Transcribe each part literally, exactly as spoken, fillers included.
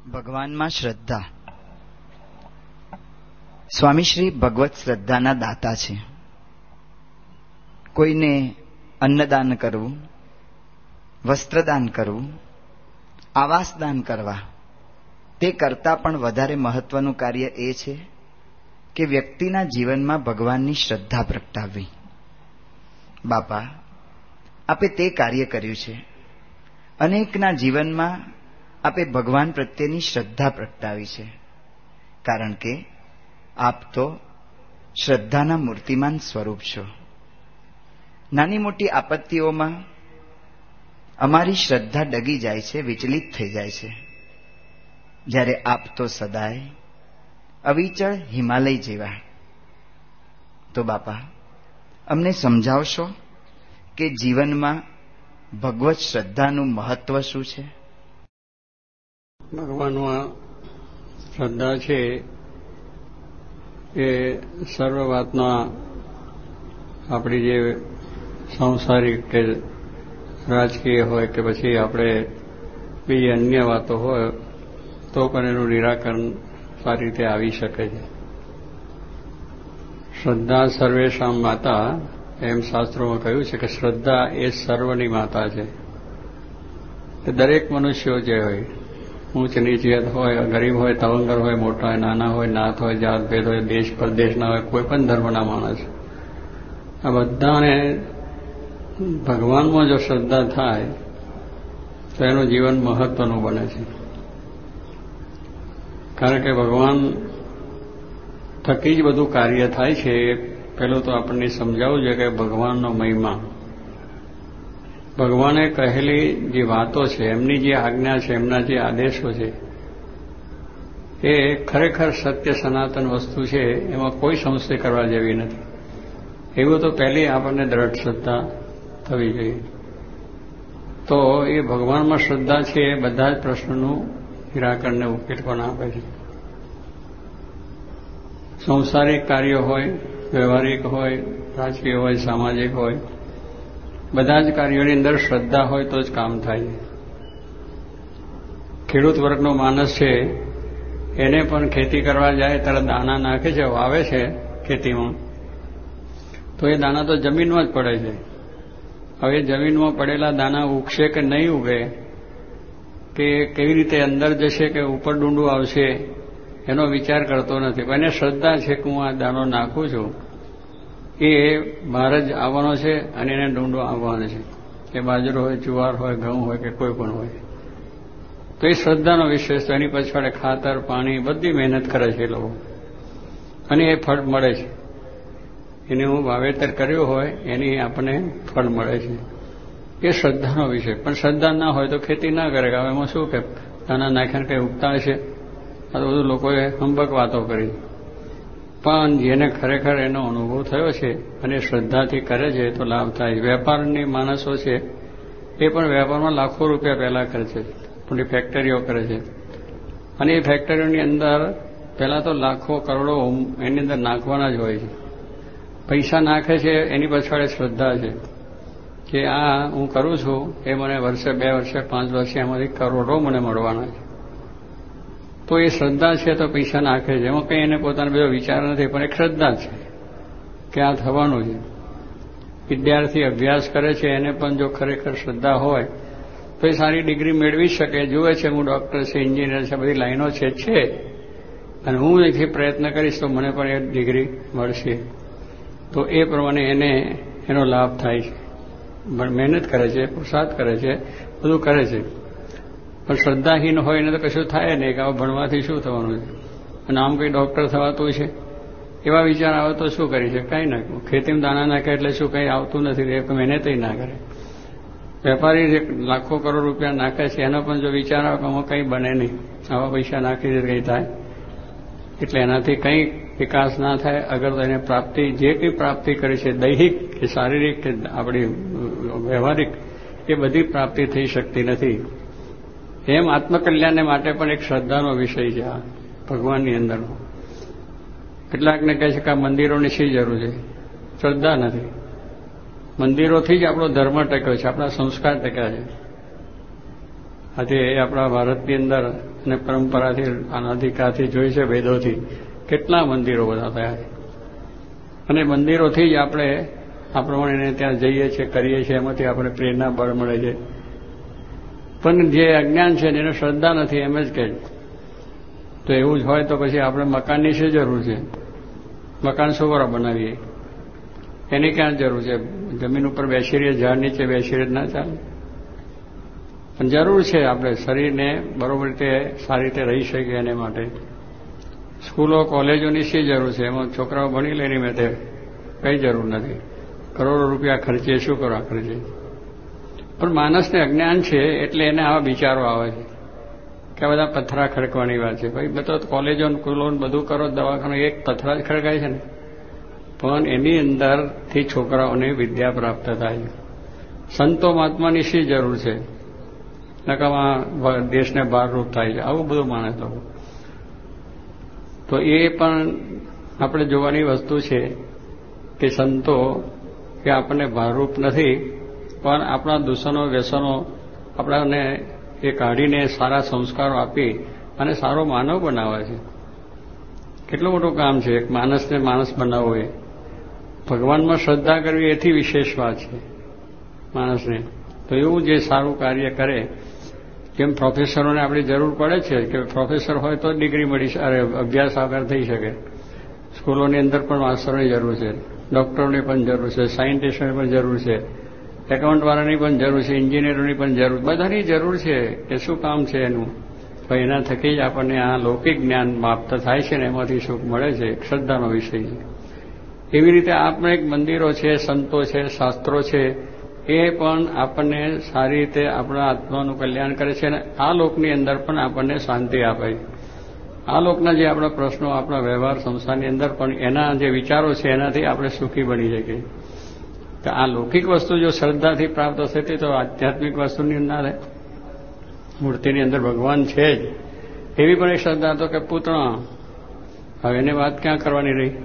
ભગવાનમાં શ્રદ્ધા. સ્વામીશ્રી ભગવત શ્રદ્ધાના દાતા છે. કોઈને અન્નદાન કરવું, વસ્ત્રદાન કરવું, આવાસદાન કરવા, તે કરતાં પણ વધારે મહત્વનું કાર્ય એ છે કે વ્યક્તિના જીવનમાં ભગવાનની શ્રદ્ધા પ્રગટાવવી. બાપા, આપે તે કાર્ય કર્યું છે. અનેકના જીવનમાં આપે ભગવાન પ્રત્યેની શ્રદ્ધા પ્રગટાવી છે, કારણ કે આપ તો શ્રદ્ધાના મૂર્તિમાન સ્વરૂપ છો. નાની મોટી આપત્તિઓમાં અમારી શ્રદ્ધા ડગી જાય છે, વિચલિત થઈ જાય છે, જ્યારે આપ તો સદાય અવિચળ હિમાલય જેવા. તો બાપા, અમને સમજાવશો કે જીવનમાં ભગવત શ્રદ્ધાનું મહત્વ શું છે? ભગવાનમાં શ્રદ્ધા છે એ સર્વ વાતના આપણી જે સાંસારિક કે રાજકીય હોય કે પછી આપણે બીજી અન્ય વાતો હોય તો પણ એનું નિરાકરણ સારી રીતે આવી શકે છે. શ્રદ્ધા સર્વેશામ માતા, એમ શાસ્ત્રોમાં કહ્યું છે કે શ્રદ્ધા એ સર્વની માતા છે. દરેક મનુષ્યો જે હોય, ઊંચ નીચિયત હોય, ગરીબ હોય, તવંગર હોય, મોટા હોય, નાના હોય, નાત હોય, જાત ભેદ હોય, દેશ પરદેશના હોય, કોઈ પણ ધર્મના માણસ, આ બધાને ભગવાનમાં જો શ્રદ્ધા થાય તો એનું જીવન મહત્વનું બને છે. કારણ કે ભગવાન થકી જ બધું કાર્ય થાય છે. પહેલું તો આપણને સમજાવવું જોઈએ કે ભગવાનનો મહિમા, ભગવાને કહેલી જે વાતો છે, એમની જે આજ્ઞા છે, એમના જે આદેશો છે, એ ખરેખર સત્ય સનાતન વસ્તુ છે. એમાં કોઈ સંશય કરવા જેવી નથી. એવું તો પહેલી આપણને દ્રઢ શ્રદ્ધા થવી જોઈએ. તો એ ભગવાનમાં શ્રદ્ધા છે એ બધા જ પ્રશ્નોનું નિરાકરણને ઉકેલ પણ આપે છે. સંસારિક કાર્યો હોય, વ્યવહારિક હોય, રાજકીય હોય, સામાજિક હોય, બધા જ કાર્યોની અંદર શ્રદ્ધા હોય તો જ કામ થાય. ખેડૂત વર્ગનો માણસ છે, એને પણ ખેતી કરવા જાય ત્યારે દાણા નાખે છે, વાવે છે ખેતીમાં, તો એ દાણા તો જમીનમાં જ પડે છે. હવે જમીનમાં પડેલા દાણા ઉગશે કે નહીં ઉગે, કે કેવી રીતે અંદર જશે કે ઉપર ડુંડું આવશે, એનો વિચાર કરતો નથી. પણ એને શ્રદ્ધા છે કે હું આ દાણો નાખું છું, એ બહાર જ આવવાનો છે અને એને ડુંડો આવવાનો છે. એ બાજરો હોય, જુવાર હોય, ઘઉં હોય કે કોઈ પણ હોય, તો એ શ્રદ્ધાનો વિષય છે. એની પછાડે ખાતર, પાણી, બધી મહેનત કરે છે એ લોકો, અને એ ફળ મળે છે. એને હું વાવેતર કર્યું હોય એની આપણને ફળ મળે છે. એ શ્રદ્ધાનો વિષય. પણ શ્રદ્ધા ના હોય તો ખેતી ના કરે. હવે એમાં શું કે દાના નાખ્યાને કંઈ ઉગતા હશે? આ તો બધું લોકોએ હંબક વાતો કરી. પણ જેને ખરેખર એનો અનુભવ થયો છે અને શ્રદ્ધાથી કરે છે તો લાભ થાય. વેપારની માણસો છે, એ પણ વેપારમાં લાખો રૂપિયા પહેલા ખર્ચે છે, મોટી ફેક્ટરીઓ કરે છે, અને એ ફેક્ટરીઓની અંદર પહેલા તો લાખો કરોડો એની અંદર નાખવાના જ હોય છે. પૈસા નાખે છે એની પાછળ શ્રદ્ધા છે કે આ હું કરું છું એ મને વર્ષે, બે વર્ષે, પાંચ વર્ષે એમાંથી કરોડો મને મળવાના છે. તો એ શ્રદ્ધા છે તો પૈસા નાખે છે. એમાં કંઈ એને પોતાનો બધો વિચાર નથી, પણ એક શ્રદ્ધા છે કે આ થવાનું છે. વિદ્યાર્થી અભ્યાસ કરે છે, એને પણ જો ખરેખર શ્રદ્ધા હોય તો એ સારી ડિગ્રી મેળવી શકે. જુએ છે હું ડોક્ટર છે, એન્જિનિયર છે, બધી લાઈનો છે છે અને હું એથી પ્રયત્ન કરીશ તો મને પણ એ ડિગ્રી મળશે. તો એ પ્રમાણે એને એનો લાભ થાય છે. મહેનત કરે છે, પુરુષાર્થ કરે છે, બધું કરે છે. પણ શ્રદ્ધાહીન હોય એને તો કશું થાય નહીં કે આવા ભણવાથી શું થવાનું છે, અને આમ કંઈ ડોક્ટર થવાતું છે, એવા વિચાર આવે તો શું કરી છે? કાંઈ ના. ખેતીમાં દાણા નાખે એટલે શું કંઈ આવતું નથી, એ મહેનત ના કરે. વેપારી લાખો કરોડ રૂપિયા નાખે છે, એનો પણ જો વિચાર આવે કે આમાં કંઈ બને નહીં, આવા પૈસા નાખી દે કંઈ થાય, એટલે એનાથી કંઈ વિકાસ ના થાય. અગર તો એને પ્રાપ્તિ, જે કંઈ પ્રાપ્તિ કરી છે, દૈહિક કે શારીરિક કે આપણી વ્યવહારિક, એ બધી પ્રાપ્તિ થઈ શકતી નથી. એમ આત્મકલ્યાણને માટે પણ એક શ્રદ્ધાનો વિષય છે આ ભગવાનની અંદરનો. કેટલાકને કહે છે કે આ મંદિરોની શી જરૂર છે? શ્રદ્ધા નથી. મંદિરોથી જ આપણો ધર્મ ટક્યો છે, આપણા સંસ્કાર ટક્યા છે. આજે આપણા ભારતની અંદર અને પરંપરાથી અનાધિકારથી જોઈ છે, વેદોથી કેટલા મંદિરો બધા થયા છે. અને મંદિરોથી જ આપણે આ પ્રમાણે ત્યાં જઈએ છીએ, કરીએ છીએ, એમાંથી આપણે પ્રેરણા બળ મળે છે. પણ જે અજ્ઞાન છે જેને શ્રદ્ધા નથી એમ જ કહે. તો એવું જ હોય તો પછી આપણે મકાનની શું જરૂર છે? મકાન શું કરવા બનાવીએ? એની ક્યાં જરૂર છે? જમીન ઉપર બેસી રહીએ, ઝાડ નીચે બેસી રહીએ ના ચાલે. પણ જરૂર છે આપણે શરીરને બરોબર રીતે સારી રીતે રહી શકીએ એને માટે. સ્કૂલો કોલેજોની શી જરૂર છે? એમાં છોકરાઓ ભણી લે મેં તે કઈ જરૂર નથી. કરોડો રૂપિયા ખર્ચે શું કરવા ખર્ચે? પણ માણસને અજ્ઞાન છે એટલે એને આવા વિચારો આવે છે કે બધા પથ્થરા ખડકવાની વાત છે. ભાઈ બધો કોલેજો સ્કૂલો બધું કરો, દવાખાનું એક પથ્થરા જ ખડકાય છે ને. પણ એની અંદરથી છોકરાઓને વિદ્યા પ્રાપ્ત થાય છે. સંતો મહાત્માની શી જરૂર છે? નકામાં દેશને ભારરૂપ થાય છે. આવું બધું માને તો તો એ પણ આપણે જોવાની વસ્તુ છે કે સંતો કે આપણને ભારરૂપ નથી, પણ આપણા દૂષણો વ્યસનો આપણાને એ કાઢીને સારા સંસ્કારો આપી અને સારો માનવ બનાવે છે. કેટલું મોટું કામ છે એક માણસને માણસ બનાવવો. એ ભગવાનમાં શ્રદ્ધા કરવી એથી વિશેષ વાત છે માણસને. તો એવું જે સારું કાર્ય કરે, જેમ પ્રોફેસરોને આપણી જરૂર પડે છે કે પ્રોફેસર હોય તો ડિગ્રી મળી અરે અભ્યાસ આગળ થઈ શકે. સ્કૂલોની અંદર પણ માસ્ટરોની જરૂર છે, ડોક્ટરોની પણ જરૂર છે, સાયન્ટિસ્ટોની પણ જરૂર છે, એકાઉન્ટવાળાની પણ જરૂર છે, એન્જિનિયરોની પણ જરૂર, બધાની જરૂર છે. કે શું કામ છે એનું? તો એના થકી જ આપણને આ લૌકિક જ્ઞાન પ્રાપ્ત થાય છે ને એમાંથી સુખ મળે છે. શ્રદ્ધાનો વિષય છે. એવી રીતે આપણે એક મંદિરો છે, સંતો છે, શાસ્ત્રો છે, એ પણ આપણને સારી રીતે આપણા આત્માનું કલ્યાણ કરે છે અને આ લોકની અંદર પણ આપણને શાંતિ આપે છે. આ લોકના જે આપણા પ્રશ્નો, આપણા વ્યવહાર સંસારની અંદર પણ એના જે વિચારો છે એનાથી આપણે સુખી બની શકીએ. તો આ લૌકિક વસ્તુ જો શ્રદ્ધાથી પ્રાપ્ત થતી તો આધ્યાત્મિક વસ્તુની ના રહે. મૂર્તિની અંદર ભગવાન છે જ એવી પણ એક શ્રદ્ધા તો કે પૂતળા, હવે એને વાત ક્યાં કરવાની રહી.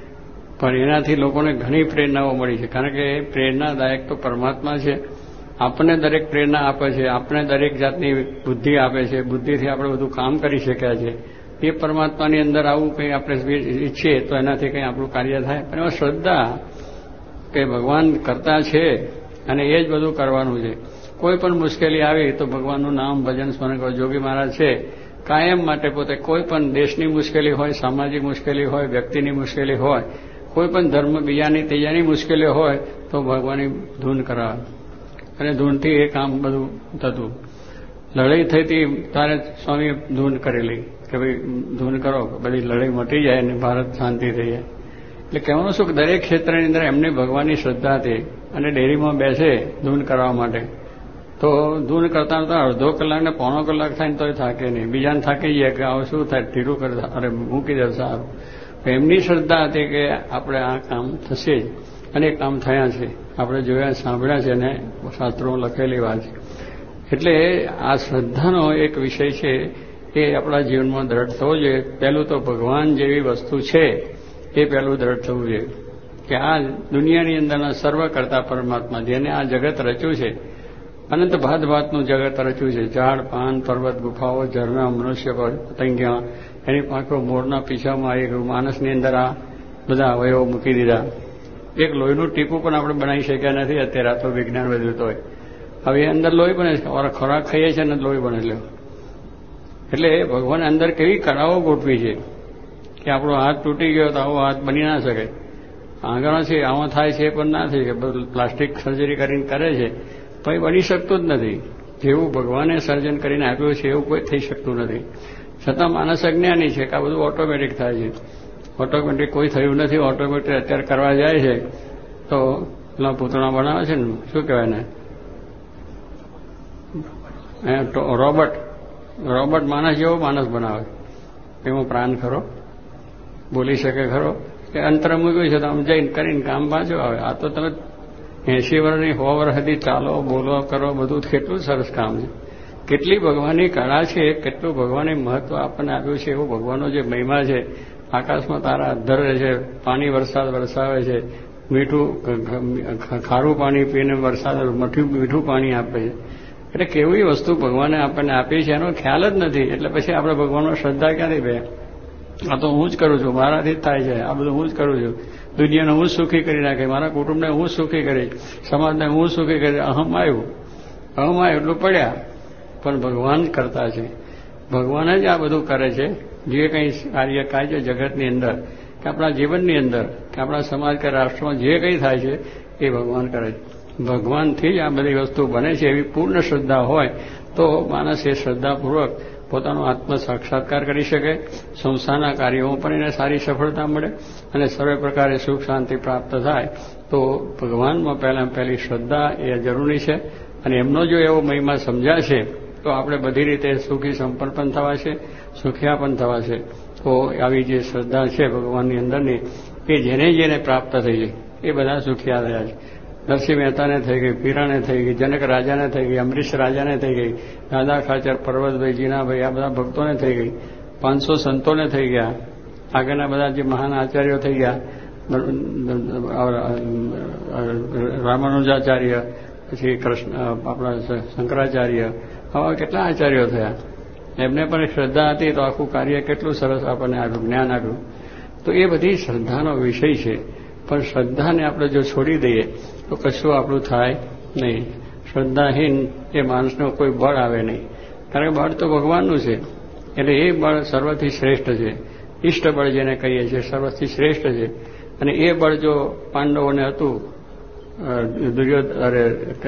પણ એનાથી લોકોને ઘણી પ્રેરણાઓ મળી છે. કારણ કે પ્રેરણાદાયક તો પરમાત્મા છે. આપણને દરેક પ્રેરણા આપે છે, આપણે દરેક જાતની બુદ્ધિ આપે છે, બુદ્ધિથી આપણે બધું કામ કરી શક્યા છે. એ પરમાત્માની અંદર આવું કંઈ આપણે ઈચ્છીએ તો એનાથી કંઈ આપણું કાર્ય થાય. પણ એમાં શ્રદ્ધા કે ભગવાન કરતા છે અને એ જ બધું કરવાનું છે. કોઈ પણ મુશ્કેલી આવી તો ભગવાનનું નામ ભજન સ્મરણ કરો. જોગી મહારાજ છે કાયમ માટે પોતે કોઈ પણ દેશની મુશ્કેલી હોય, સામાજિક મુશ્કેલી હોય, વ્યક્તિની મુશ્કેલી હોય, કોઈ પણ ધર્મ બીજાની ત્રીજાની મુશ્કેલીઓ હોય તો ભગવાનની ધૂન કરાવે અને ધૂનથી એ કામ બધું થતું. લડાઈ થઈ હતી ત્યારે સ્વામીએ ધૂન કરેલી કે ભાઈ ધૂન કરો, બધી લડાઈ મટી જાય અને ભારત શાંતિ થઈ જાય. એટલે કહેવાનું શું કે દરેક ક્ષેત્રની અંદર એમને ભગવાનની શ્રદ્ધા હતી અને ડેરીમાં બેસે ધૂન કરવા માટે તો ધૂન કરતા કરતા અડધો કલાક ને પોણો કલાક થાય ને તોય થાકે નહીં. બીજાને થાકી જાય કે આવું શું થાય, ઢીરું કરતા અરે મૂકી દે સારું. એમની શ્રદ્ધા હતી કે આપણે આ કામ થશે જ અને કામ થયા છે. આપણે જોયા, સાંભળ્યા છે અને શાસ્ત્રોમાં લખેલી વાત છે. એટલે આ શ્રદ્ધાનો એક વિષય છે એ આપણા જીવનમાં દ્રઢ થવો જોઈએ. પહેલું તો ભગવાન જેવી વસ્તુ છે એ પહેલું દ્રઢ થવું જોઈએ કે આ દુનિયાની અંદરના સર્વ કરતા પરમાત્મા જેને આ જગત રચ્યું છે, અનંત ભાત ભાતનું જગત રચ્યું છે, ઝાડ પાન પર્વત ગુફાઓ ઝરણા મનુષ્ય પતંગિયા, એની પાંખો મોરના પીછામાં આવી ગયું. માણસની અંદર આ બધા અવયવો મૂકી દીધા. એક લોહીનું ટીપું પણ આપણે બનાવી શક્યા નથી અત્યારે. આ તો વિજ્ઞાન વધ્યું તો હવે એ અંદર લોહી બને છે. ખોરાક ખાઈએ છીએ ને લોહી બને છે. એટલે ભગવાન અંદર કેવી કળાઓ ગોઠવી છે કે આપણો હાથ તૂટી ગયો તો આવો હાથ બની ના શકે. આંગણો છે આમાં થાય છે પણ ના થઈ શકે. બધું પ્લાસ્ટિક સર્જરી કરીને કરે છે પણ બની શકતું જ નથી. જેવું ભગવાને સર્જન કરીને આપ્યું છે એવું કોઈ થઈ શકતું નથી. છતાં માણસ અજ્ઞાની છે કે આ બધું ઓટોમેટિક થાય છે. ઓટોમેટિક કોઈ થયું નથી. ઓટોમેટિક અત્યારે કરવા જાય છે તો પેલા પૂતળા બનાવે છે ને, શું કહેવાય ને, રોબોટ રોબોટ માણસ જેવો માણસ બનાવે. એમાં પ્રાણ ખરો, બોલી શકે ખરો, કે અંતર મૂક્યું છે તો આમ જઈને કરીને કામ પાછું આવે. આ તો તમે એસી વર્ષની સો વર્ષ સુધી ચાલો બોલો કરો, બધું કેટલું સરસ કામ છે. કેટલી ભગવાનની કળા છે, કેટલું ભગવાને મહત્વ આપણને આપ્યું છે. એવું ભગવાનનો જે મહિમા છે. આકાશમાં તારા અધ્ધર રહે છે, પાણી વરસાદ વરસાવે છે, મીઠું ખારું પાણી પીને વરસાદ મીઠું મીઠું પાણી આપે છે. એટલે કેવી વસ્તુ ભગવાને આપણને આપી છે એનો ખ્યાલ જ નથી. એટલે પછી આપણે ભગવાનમાં શ્રદ્ધા ક્યાંથી બે? આ તો હું જ કરું છું, મારાથી જ થાય છે, આ બધું હું જ કરું છું, દુનિયાને હું સુખી કરી નાખે, મારા કુટુંબને હું સુખી કરી, સમાજને હું સુખી કરી, અહમ આવ્યું, અહમ આવ્યું એટલું પડ્યા. પણ ભગવાન કરતા છે, ભગવાન જ આ બધું કરે છે. જે કંઈ કાર્ય થાય છે જગતની અંદર કે આપણા જીવનની અંદર કે આપણા સમાજ કે રાષ્ટ્રમાં જે કંઈ થાય છે એ ભગવાન કરે છે. ભગવાનથી જ આ બધી વસ્તુ બને છે એવી પૂર્ણ શ્રદ્ધા હોય તો માણસ એ શ્રદ્ધાપૂર્વક પોતાનો આત્મ સાક્ષાત્કાર કરી શકે, સંસારના કાર્યોમાં પણ એને સારી સફળતા મળે અને સર્વે પ્રકારે સુખ શાંતિ પ્રાપ્ત થાય. તો ભગવાનમાં પહેલાં પહેલી શ્રદ્ધા એ જરૂરી છે. અને એમનો જો એવો મહિમા સમજાશે તો આપણે બધી રીતે સુખી સંપન્ન પણ થવા છે, સુખિયા પણ થવા છે. તો આવી જે શ્રદ્ધા છે ભગવાનની અંદરની એ જેને જેને પ્રાપ્ત થઈ છે એ બધા સુખિયા રહ્યા છે. નરસિંહ મહેતાને થઈ ગઈ, પીરાને થઈ ગઈ, જનક રાજાને થઈ ગઈ, અમરીશ રાજાને થઈ ગઈ, દાદા ખાચર, પર્વતભાઈ, જીનાભાઈ, આ બધા ભક્તોને થઈ ગઈ, પાંચસો સંતોને થઈ ગયા, આગળના બધા જે મહાન આચાર્યો થઈ ગયા, રામાનુજાચાર્ય, પછી કૃષ્ણ આપણા શંકરાચાર્ય, આવા કેટલા આચાર્યો થયા. એમને પણ શ્રદ્ધા હતી તો આખું કાર્ય કેટલું સરસ આપણને આપ્યું, જ્ઞાન આપ્યું. તો એ બધી શ્રદ્ધાનો વિષય છે. પણ શ્રદ્ધાને આપણે જો છોડી દઈએ તો કશું આપણું થાય નહીં. શ્રદ્ધાહીન એ માણસનો કોઈ બળ આવે નહીં. કારણ કે બળ તો ભગવાનનું છે. એટલે એ બળ સર્વથી શ્રેષ્ઠ છે. ઇષ્ટ બળ જેને કહીએ છીએ સર્વથી શ્રેષ્ઠ છે. અને એ બળ જો પાંડવોને હતું, દુર્યોધન અરે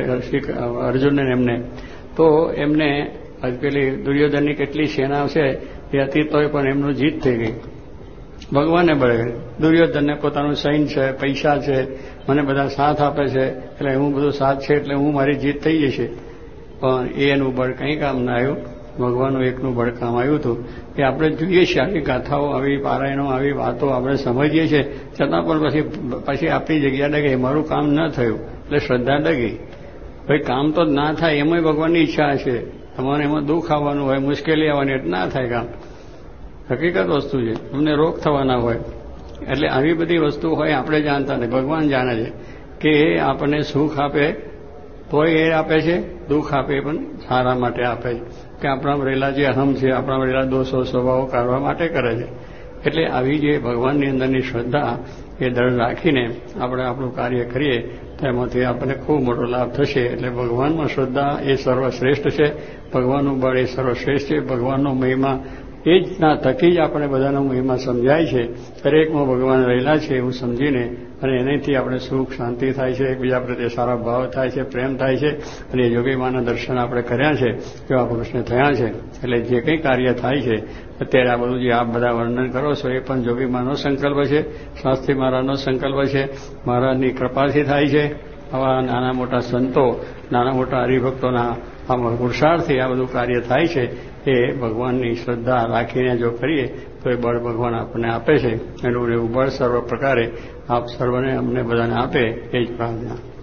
અર્જુનને એમને, તો એમને પેલી દુર્યોધનની કેટલી સેના છે એ હતી તોય પણ એમનું જીત થઈ ગઈ. ભગવાને બળે દુર્યોધનને પોતાનું સૈન્ય છે, પૈસા છે, મને બધા સાથ આપે છે, એટલે હું બધું સાથ છે એટલે હું મારી જીત થઈ જશે. પણ એ એનું બળ કંઈ કામ ના આવ્યું. ભગવાનનું એકનું બળ કામ આવ્યું હતું. કે આપણે જોઈએ છીએ આવી ગાથાઓ, આવી પારાયણો, આવી વાતો આપણે સમજીએ છીએ, છતાં પણ પછી પછી આપણી જગ્યા ડગે, મારું કામ ન થયું એટલે શ્રદ્ધા ડગી. ભાઈ કામ તો ના થાય એમાંય ભગવાનની ઈચ્છા છે. તમારે એમાં દુઃખ આવવાનું હોય, મુશ્કેલી આવવાની એટલે ના થાય કામ. હકીકત વસ્તુ છે. તમને રોગ થવાના હોય એટલે આવી બધી વસ્તુ હોય આપણે જાણતા નહીં, ભગવાન જાણે છે કે એ આપણને સુખ આપે તોય એ આપે છે, દુઃખ આપે પણ સારા માટે આપે છે. કે આપણામાં રહેલા જે અહમ છે, આપણામાં રહેલા દોષો સ્વભાવો કાઢવા માટે કરે છે. એટલે આવી જે ભગવાનની અંદરની શ્રદ્ધા એ દળ રાખીને આપણે આપણું કાર્ય કરીએ તો એમાંથી આપણને ખૂબ મોટો લાભ થશે. એટલે ભગવાનમાં શ્રદ્ધા એ સર્વશ્રેષ્ઠ છે. ભગવાનનું બળ એ સર્વશ્રેષ્ઠ છે. ભગવાનનો મહિમા એ જ ના થકી જ આપણે બધાનો મહિમા સમજાય છે. દરેકમાં ભગવાન રહેલા છે એવું સમજીને અને એનાથી આપણે સુખ શાંતિ થાય છે, એકબીજા પ્રત્યે સારા ભાવ થાય છે, પ્રેમ થાય છે. અને યોગીમાના દર્શન આપણે કર્યા છે, એવા પુરુષને થયા છે. એટલે જે કંઈ કાર્ય થાય છે અત્યારે આ બધું જે આપ બધા વર્ણન કરો છો એ પણ જોગીમાનો સંકલ્પ છે, શાસ્ત્રી મહારાજનો સંકલ્પ છે, મહારાજની કૃપાથી થાય છે. આવા નાના મોટા સંતો, નાના મોટા હરિભક્તોના આમાં પુરુષાર્થથી આ બધું કાર્ય થાય છે. એ ભગવાનની શ્રદ્ધા રાખીને જો કરીએ તો એ બળ ભગવાન આપણને આપે છે. એનું એવું બળ સર્વ પ્રકારે આપ સર્વને અમને બધાને આપે એ જ પ્રાર્થના.